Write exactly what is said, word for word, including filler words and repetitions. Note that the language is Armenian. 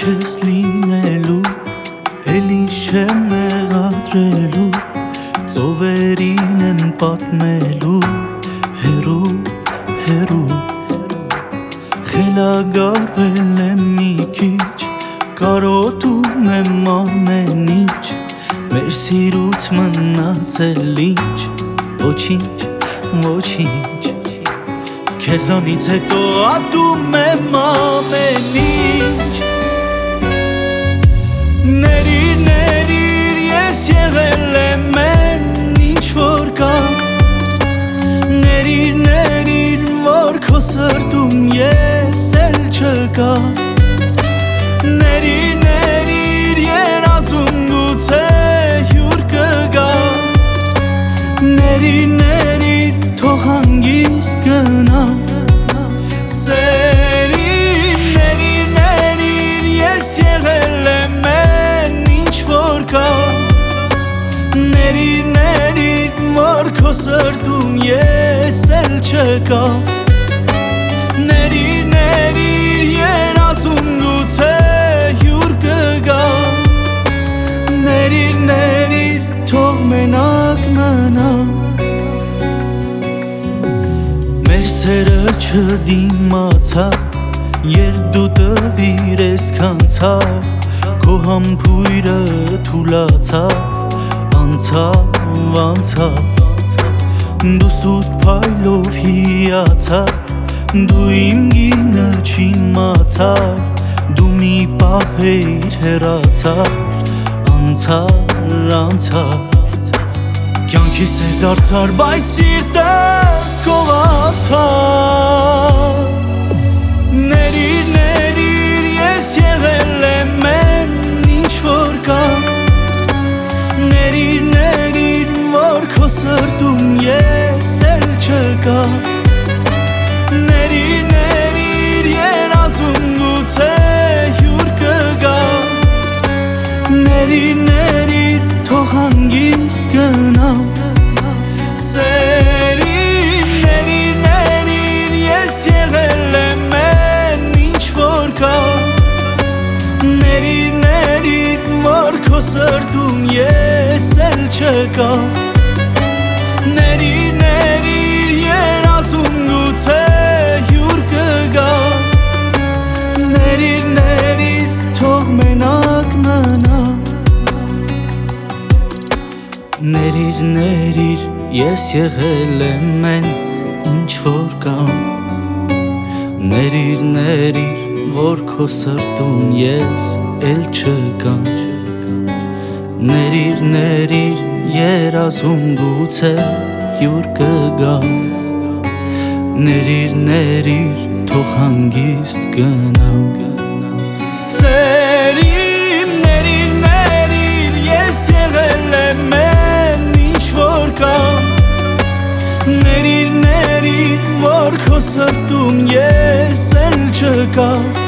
չես լինելու, էլի չեմ մեղադրելու, ծովերին եմ պատմելու, հեռու, հեռու խելագարվել եմ մի քիչ, կարոտում եմ ամեն ինչ, մեր սիրուց մնացել ինչ, ոչինչ, ոչինչ, քեզանից հետո ատում եմ ամեն ինչ։ Ներիր, ներիր, ես եղել եմ են ինչ որ կա, ներիր, ներիր, որ քո սրտում ես էլ չկա, ներիր, ներիր, երազում գուցե հյուր կգա, ներիր, ներիր, թող հանգիստ գնա, սերին, ներիր, ներիր, ես եղել եմ են ինչ որ կա, ներիր, ներիր, որ քո սրտում ես էլ չկա, ներիր, ներիր, երազում գուցե հյուր կգա, ներիր, ներիր, թող մենակ մնա, մեր սերը չդիմացավ, երբ դու տվիր ես կանցավ, քո համբույրը թուլացավ, անցավ, անցավ, դու սուտ փայլով հիացար, դու իմ գինը չիմացար, դու մի պահ էիր հեռացար, անցար, անցար, կյանքիս է դարձար, բայց սիրտս կողացար, ներիր, ներիր, ես եղել եմ են ինչ որ կա, ներիր, ներիր, որ քո սրտում ես էլ չկա, ներիր, ներիր, երազում գուցե հյուր կգա, ներիր, ներիր, թող հանգիստ գնա, սերին, ներիր, ներիր, ես եղել եմ են ինչ որ կա, ներիր, ներիր, որ քո սրտում ես էլ չկա, ներիր, ներիր, երազում գուցե հյուր կգա, ներիր, ներիր, թող մենակ մնա, ներիր, ներիր, ես եղել եմ են ինչ որ կա, ներիր, ներիր, որ քո սրտում ես էլ չկա, ներիր, ներիր, երազում գուցե հյուր կգա, ներիր, ներիր, թող հանգիստ գնա, սերին, ներիր, ներիր, ես եղել եմ են ինչ որ կա, ներիր, ներիր, որ քո սրտում ես էլ չկա,